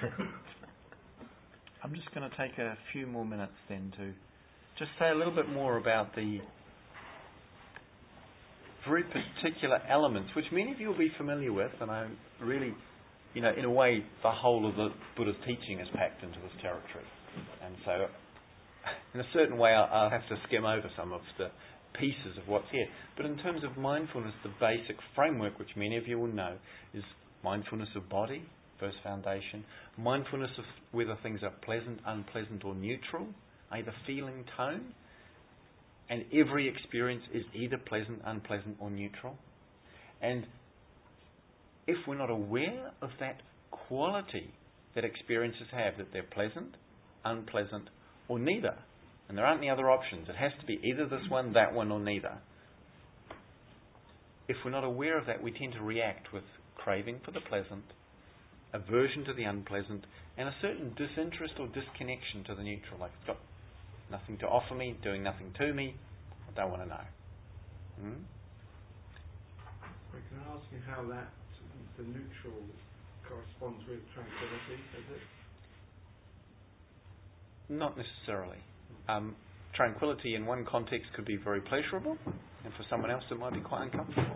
I'm just going to take a few more minutes then to just say a little bit more about the very particular elements, which many of you will be familiar with, and I really, in a way, the whole of the Buddha's teaching is packed into this territory. And so, in a certain way, I'll have to skim over some of the pieces of what's here. But in terms of mindfulness, the basic framework, which many of you will know, is mindfulness of body, first foundation. Mindfulness of whether things are pleasant, unpleasant or neutral, either feeling tone. And every experience is either pleasant, unpleasant or neutral. And if we're not aware of that quality that experiences have, that they're pleasant, unpleasant or neither, and there aren't any other options, it has to be either this one, that one or neither. If we're not aware of that, we tend to react with craving for the pleasant, aversion to the unpleasant, and a certain disinterest or disconnection to the neutral. Like it's got nothing to offer me, doing nothing to me, I don't want to know. Can I ask you how the neutral corresponds with tranquility, is it? Not necessarily. Tranquility in one context could be very pleasurable, and for someone else it might be quite uncomfortable.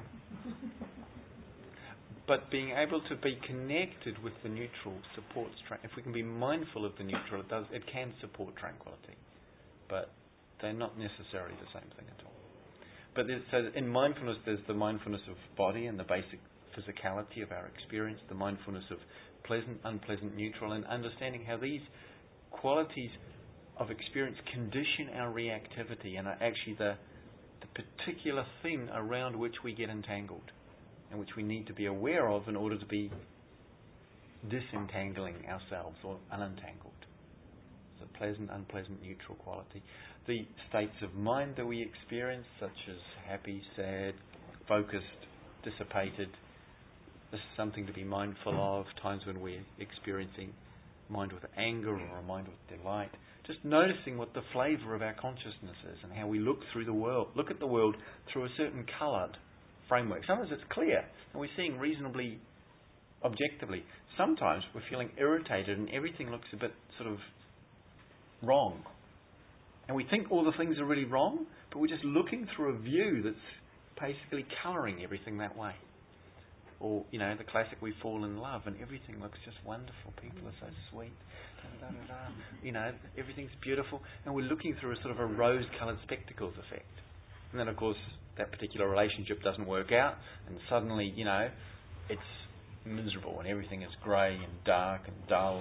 But being able to be connected with the neutral supports. If we can be mindful of the neutral, it can support tranquility. But they're not necessarily the same thing at all. But so in mindfulness, there's the mindfulness of body and the basic physicality of our experience, the mindfulness of pleasant, unpleasant, neutral, and understanding how these qualities of experience condition our reactivity and are actually the particular thing around which we get entangled and which we need to be aware of in order to be disentangling ourselves or unentangled. The pleasant, unpleasant, neutral quality. The states of mind that we experience, such as happy, sad, focused, dissipated. This is something to be mindful of. Times when we're experiencing mind with anger or a mind with delight. Just noticing what the flavour of our consciousness is and how we look through the world, look at the world through a certain coloured framework. Sometimes it's clear and we're seeing reasonably objectively. Sometimes we're feeling irritated and everything looks a bit sort of wrong. And we think all the things are really wrong, but we're just looking through a view that's basically colouring everything that way. Or, the classic, we fall in love and everything looks just wonderful. People are so sweet. Da, da, da, da. Everything's beautiful. And we're looking through a sort of a rose-coloured spectacles effect. And then, of course, that particular relationship doesn't work out. And suddenly, it's miserable and everything is grey and dark and dull.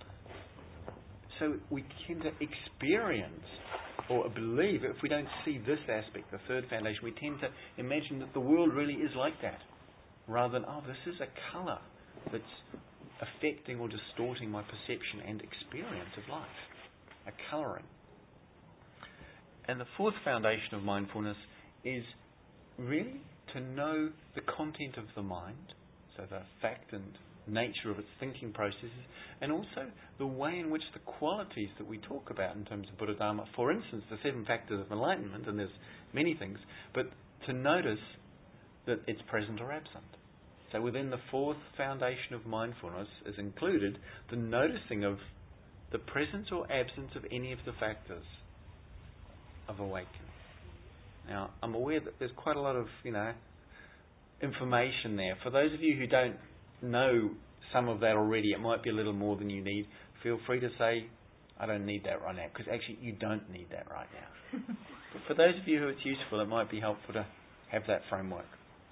So we tend to experience or believe, if we don't see this aspect, the third foundation, we tend to imagine that the world really is like that. Rather than, this is a colour that's affecting or distorting my perception and experience of life. A colouring. And the fourth foundation of mindfulness is really to know the content of the mind, so the fact and nature of its thinking processes, and also the way in which the qualities that we talk about in terms of Buddha Dharma, for instance, the 7 factors of enlightenment, and there's many things, but to notice that it's present or absent. So within the fourth foundation of mindfulness is included the noticing of the presence or absence of any of the factors of awakening. Now, I'm aware that there's quite a lot of, information there. For those of you who don't know some of that already, it might be a little more than you need. Feel free to say, I don't need that right now, because actually you don't need that right now. But for those of you who it's useful, it might be helpful to have that framework.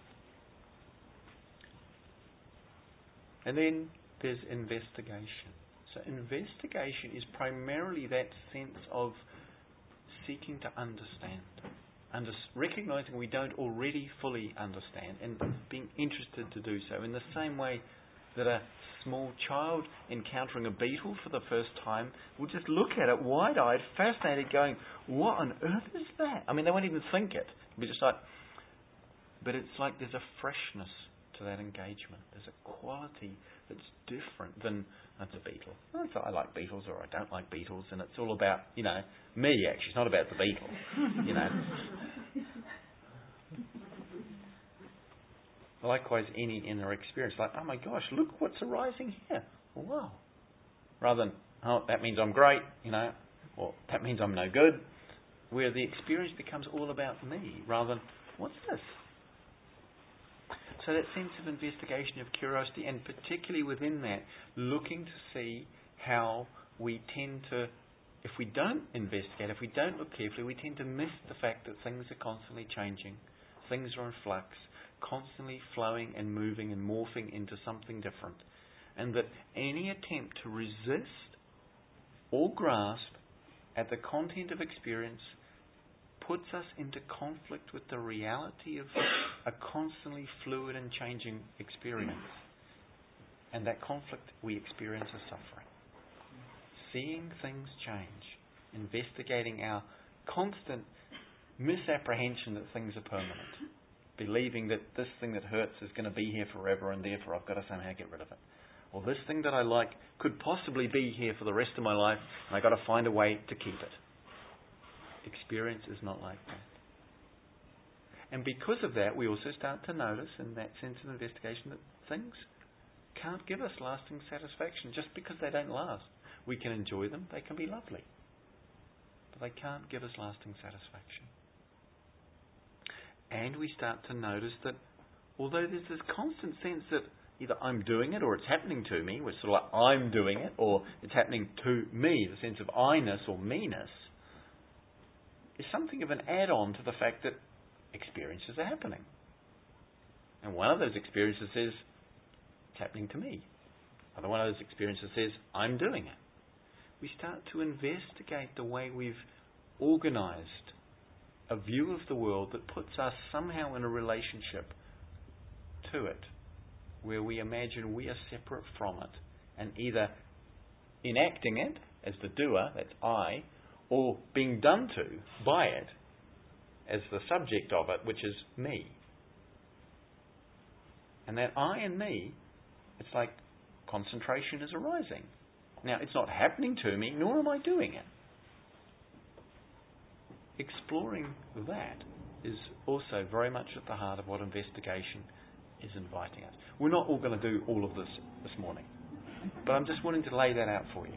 And then there's investigation. So investigation is primarily that sense of seeking to understand. Recognizing we don't already fully understand and being interested to do so. In the same way that a small child encountering a beetle for the first time will just look at it wide-eyed, fascinated, going, what on earth is that? I mean, they won't even think it. It'll be just like, but it's like there's a freshness to that engagement. There's a quality that's different than that's a beetle. I like beetles or I don't like beetles, and it's all about, me actually. It's not about the beetle, Likewise, any inner experience, like, oh my gosh, look what's arising here. Wow. rather than, oh, that means I'm great, or that means I'm no good, where the experience becomes all about me, rather than, what's this? So that sense of investigation, of curiosity, and particularly within that, looking to see how we tend to, if we don't investigate, if we don't look carefully, we tend to miss the fact that things are constantly changing, things are in flux, constantly flowing and moving and morphing into something different. And that any attempt to resist or grasp at the content of experience puts us into conflict with the reality of a constantly fluid and changing experience. And that conflict we experience as suffering. Seeing things change, investigating our constant misapprehension that things are permanent, believing that this thing that hurts is going to be here forever and therefore I've got to somehow get rid of it. Or this thing that I like could possibly be here for the rest of my life and I've got to find a way to keep it. Experience is not like that. And because of that, we also start to notice in that sense of investigation that things can't give us lasting satisfaction just because they don't last. We can enjoy them, they can be lovely, but they can't give us lasting satisfaction. And we start to notice that although there's this constant sense that either I'm doing it or it's happening to me, which is sort of like I'm doing it, or it's happening to me, the sense of I-ness or me-ness, is something of an add-on to the fact that experiences are happening. And one of those experiences says, it's happening to me. Another one of those experiences says, I'm doing it. We start to investigate the way we've organised a view of the world that puts us somehow in a relationship to it, where we imagine we are separate from it, and either enacting it as the doer, that's I, or being done to by it as the subject of it, which is me. And that I and me, it's like concentration is arising. Now, it's not happening to me, nor am I doing it. Exploring that is also very much at the heart of what investigation is inviting us. We're not all going to do all of this morning, but I'm just wanting to lay that out for you.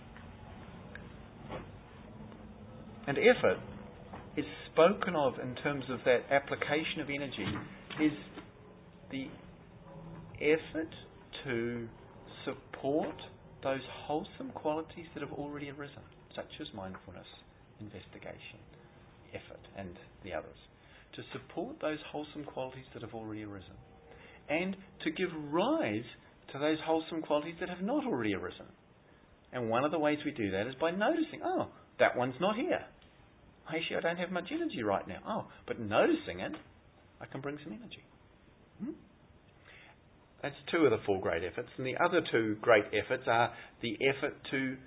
And effort is spoken of in terms of that application of energy is the effort to support those wholesome qualities that have already arisen, such as mindfulness, investigation, effort, and the others. To support those wholesome qualities that have already arisen. And to give rise to those wholesome qualities that have not already arisen. And one of the ways we do that is by noticing, oh, that one's not here. Actually, I don't have much energy right now. Oh, but noticing it, I can bring some energy. That's two of the four great efforts. And the other two great efforts are the effort to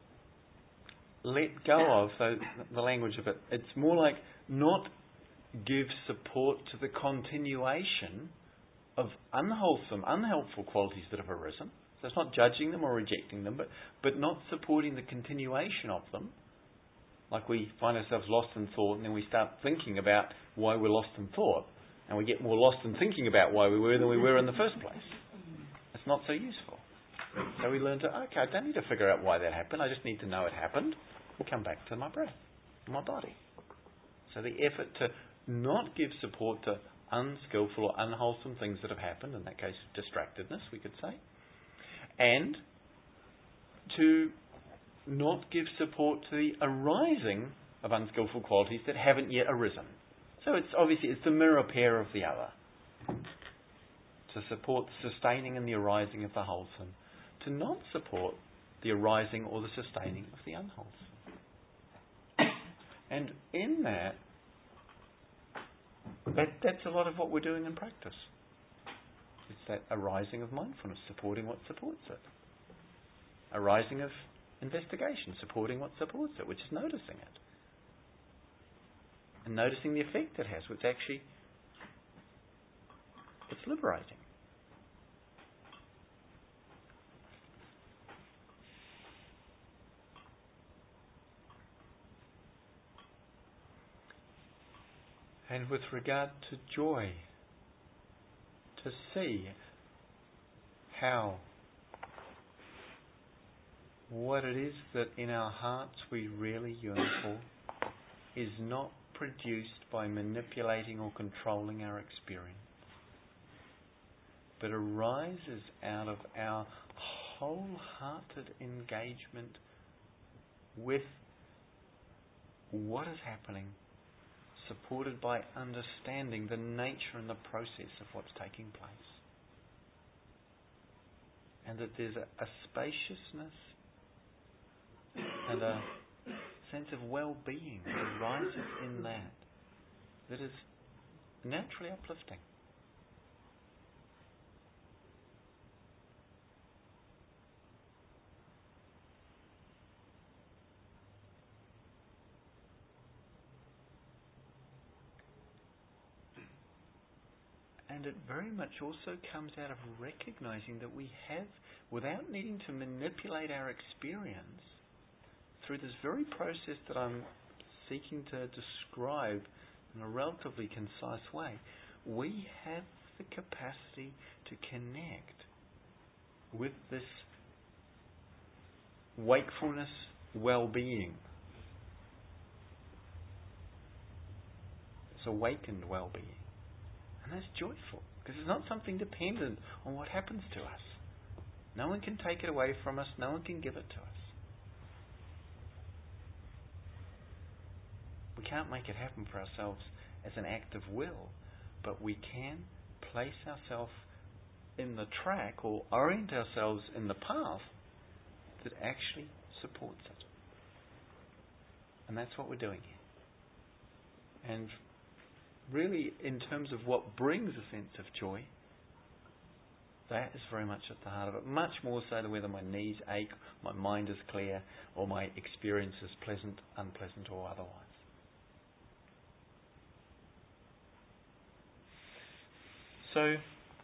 let go of the language of it. It's more like not give support to the continuation of unwholesome, unhelpful qualities that have arisen. So it's not judging them or rejecting them, but not supporting the continuation of them. Like we find ourselves lost in thought and then we start thinking about why we're lost in thought. And we get more lost in thinking about why we were than we were in the first place. It's not so useful. So we learn to, okay, I don't need to figure out why that happened. I just need to know it happened and come back to my breath, my body. So the effort to not give support to unskillful or unwholesome things that have happened, in that case distractedness, we could say, and to not give support to the arising of unskillful qualities that haven't yet arisen. So it's the mirror pair of the other. To support the sustaining and the arising of the wholesome. To not support the arising or the sustaining of the unwholesome. And in that's a lot of what we're doing in practice. It's that arising of mindfulness, supporting what supports it. Arising of investigation, supporting what supports it, which is noticing it. And noticing the effect it has, which actually, it's liberating. And with regard to joy, to see how what it is that in our hearts we really yearn for is not produced by manipulating or controlling our experience, but arises out of our wholehearted engagement with what is happening, supported by understanding the nature and the process of what's taking place. And that there's a spaciousness and a sense of well-being that arises in that is naturally uplifting. And it very much also comes out of recognizing that we have, without needing to manipulate our experience, through this very process that I'm seeking to describe in a relatively concise way, we have the capacity to connect with this wakefulness, well-being. It's awakened well-being. And that's joyful, because it's not something dependent on what happens to us. No one can take it away from us. No one can give it to us. We can't make it happen for ourselves as an act of will, but we can place ourselves in the track or orient ourselves in the path that actually supports it. And that's what we're doing here. And really, in terms of what brings a sense of joy, that is very much at the heart of it. Much more so than whether my knees ache, my mind is clear, or my experience is pleasant, unpleasant, or otherwise. So,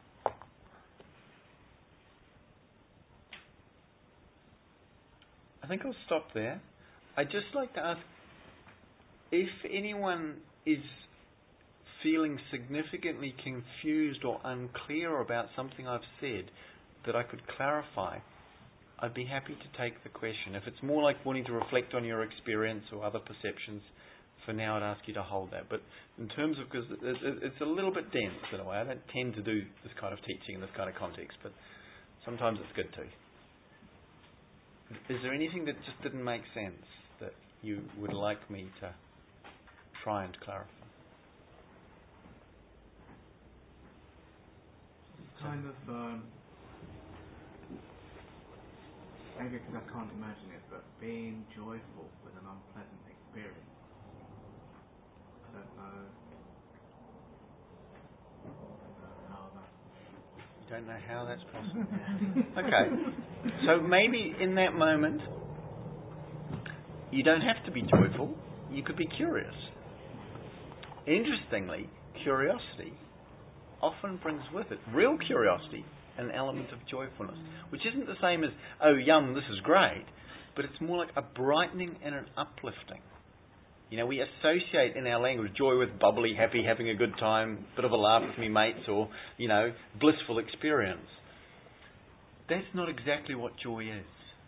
I think I'll stop there. I'd just like to ask if anyone is feeling significantly confused or unclear about something I've said that I could clarify, I'd be happy to take the question. If it's more like wanting to reflect on your experience or other perceptions, for now I'd ask you to hold that. But in terms of, because it's a little bit dense in a way, I don't tend to do this kind of teaching in this kind of context, but sometimes it's good too. Is there anything that just didn't make sense that you would like me to try and clarify? Kind of, maybe because I can't imagine it, but being joyful with an unpleasant experience. I don't know how that... You don't know how that's possible? Okay. So maybe in that moment, you don't have to be joyful. You could be curious. Interestingly, curiosity often brings with it, real curiosity, an element of joyfulness, which isn't the same as, oh yum, this is great, but it's more like a brightening and an uplifting. You know, we associate in our language joy with bubbly, happy, having a good time, bit of a laugh with me mates, or, you know, blissful experience. That's not exactly what joy is.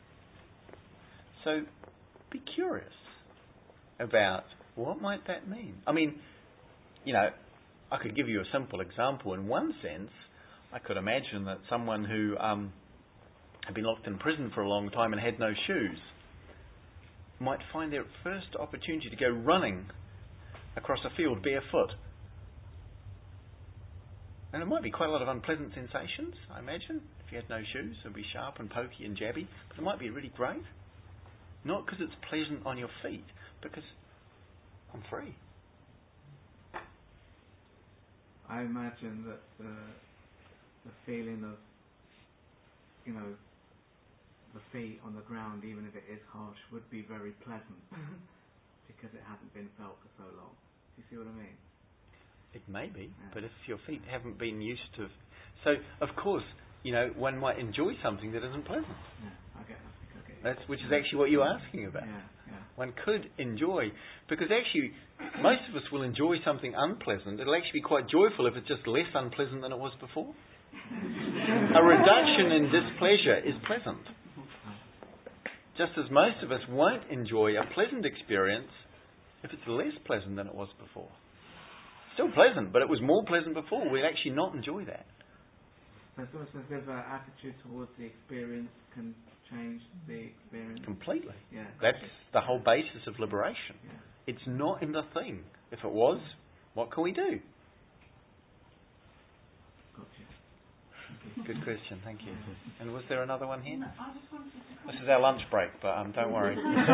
So, be curious about what might that mean. I mean, you know, I could give you a simple example. In one sense, I could imagine that someone who had been locked in prison for a long time and had no shoes might find their first opportunity to go running across a field barefoot. And it might be quite a lot of unpleasant sensations, I imagine. If you had no shoes, it would be sharp and pokey and jabby. But it might be really great. Not because it's pleasant on your feet, because I'm free. I imagine that the feeling of, you know, the feet on the ground, even if it is harsh, would be very pleasant because it hasn't been felt for so long. Do you see what I mean? It may be, yeah. But if your feet haven't been used to... So, of course, you know, one might enjoy something that isn't pleasant. Yeah, I get that. Which is actually what you're asking about. Yeah. One could enjoy, because actually most of us will enjoy something unpleasant. It'll actually be quite joyful if it's just less unpleasant than it was before. A reduction in displeasure is pleasant. Just as most of us won't enjoy a pleasant experience if it's less pleasant than it was before. Still pleasant, but it was more pleasant before. We'll actually not enjoy that. So it's almost as if our attitude towards the experience can change the experience. Completely. Yeah. That's the whole basis of liberation. Yeah. It's not in the thing. If it was, what can we do? Gotcha. Good question, thank you. And was there another one here? No, I just wanted to This is our lunch break, but don't worry.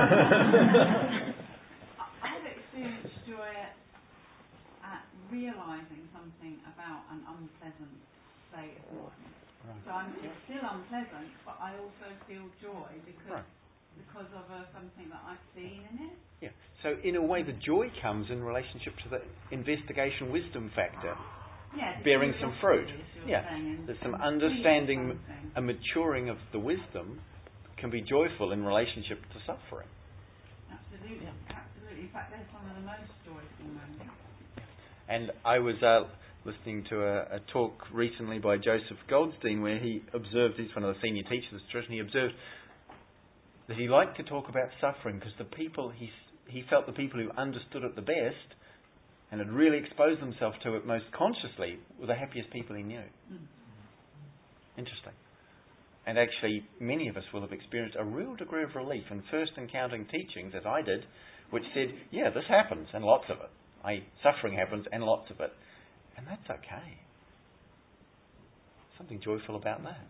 I've experienced joy at realising something about an unpleasant state of mind. Right. So it's still unpleasant, but I also feel joy because of something that I've seen in it. Yeah. So in a way, the joy comes in relationship to the investigation wisdom factor, bearing some fruit. Yeah. There's some understanding, a maturing of the wisdom can be joyful in relationship to suffering. Absolutely, absolutely. In fact, they're some of the most joyful moments. And I was listening to a talk recently by Joseph Goldstein where he observed, he's one of the senior teachers of the tradition, he observed that he liked to talk about suffering because the people, he felt the people who understood it the best and had really exposed themselves to it most consciously were the happiest people he knew. Interesting. And actually, many of us will have experienced a real degree of relief in first encountering teachings, as I did, which said, yeah, this happens, and lots of it. Suffering happens, and lots of it. And that's okay. Something joyful about that.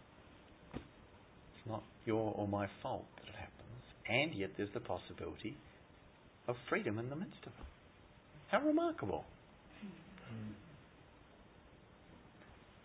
It's not your or my fault that it happens, and yet there's the possibility of freedom in the midst of it. How remarkable.